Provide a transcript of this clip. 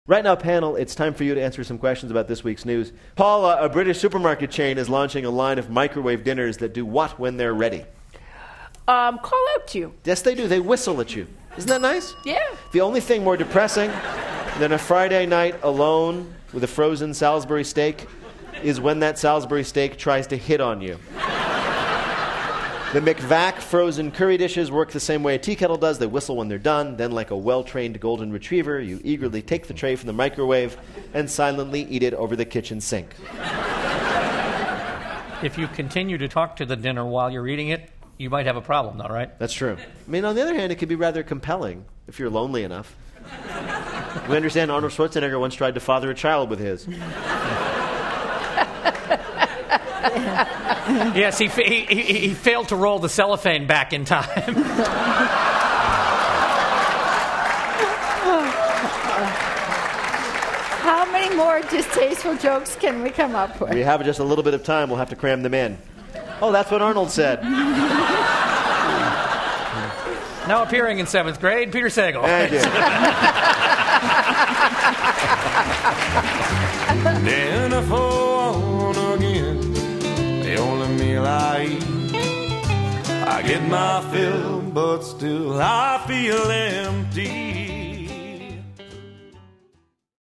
Right now, panel, it's time for you to answer some questions about this week's news. Paul, a British supermarket chain is launching a line of microwave dinners that do what when they're ready? Call out to you. Yes, they do. They whistle at you. Isn't that nice? Yeah. The only thing more depressing than a Friday night alone with a frozen Salisbury steak is when that Salisbury steak tries to hit on you. The McVac frozen curry dishes work the same way a tea kettle does. They whistle when they're done. Then, like a well-trained golden retriever, you eagerly take the tray from the microwave and silently eat it over the kitchen sink. If you continue to talk to the dinner while you're eating it, you might have a problem, though, right? That's true. I mean, on the other hand, it can be rather compelling if you're lonely enough. We understand Arnold Schwarzenegger once tried to father a child with his. Yes, he failed to roll the cellophane back in time. How many more distasteful jokes can we come up with? We have just a little bit of time. We'll have to cram them in. Oh, that's what Arnold said. Now appearing in 7th grade, Peter Sagal. Thank you. Dinner for one again, the only meal I eat. I get my fill, but still I feel empty.